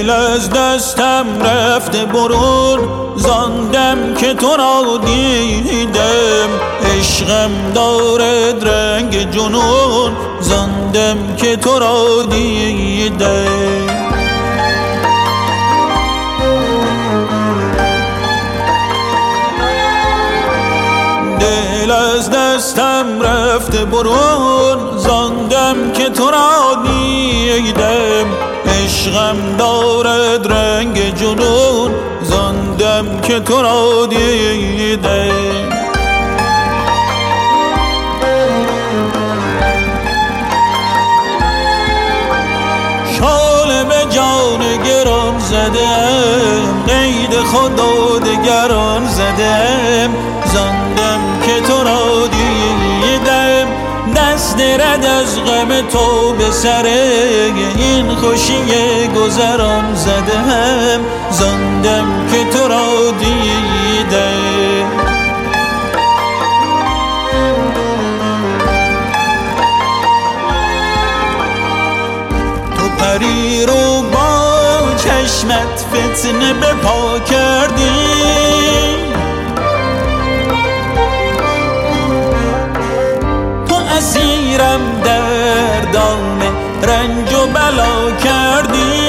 دل از دستم رفته برون، زاندم که تو را دیدم. عشقم دارد رنگ جنون، زاندم که تو را دیدم. دل از دستم رفته برون، زاندم که تو را دیدم. عشقم دارد رنگ جنون، زاندم که تو را دیدم. شال به جان گران زدم، قید خدا دگران زدم. زاندم که تو را دیدم، دست رد از غم تو به سر این خوشی گذران زدم. زاندم که تو را دیدم. تو پری رو با چشمت فتنه به پا کردی، اسیرم در دام رنج و بلا کردی.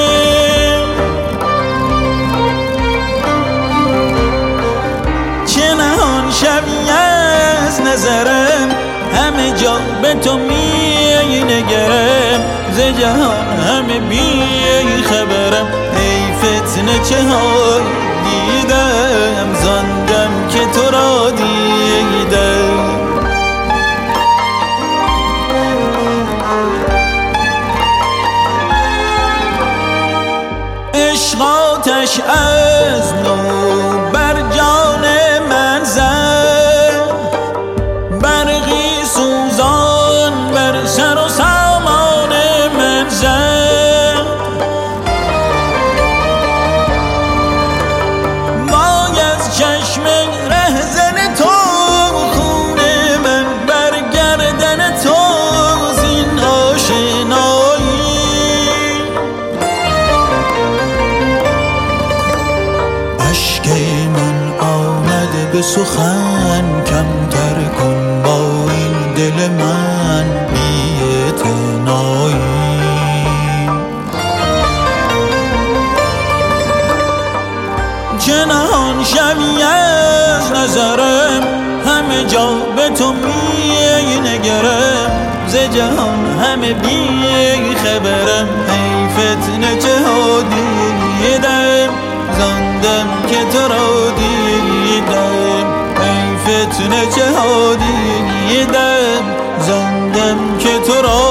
چه نهان شوی از نظرم، همه جا به تو می نگرم. ز جهان همه بی خبرم، ای فتنه چه های دیدم. زاندم که تو را دیدم. عشق آتش از نو بر جان من زد، برقی سوزان بر سر و سامان من زد. وای از چشم رهزن تو، خون من بر گردن تو، زین آشنایی. اشک من آمد به سخن، کمتر کن با این دل من بی‌اعتنایی. چه نهان شوی از نظرم، همه جا به تو می نگرم. ز جهان همه بی خبرم، ای فتنه چه ها دیدم. زاندم که تو را دیدم. ای فتنه چه ها دیدم، زاندم که تو را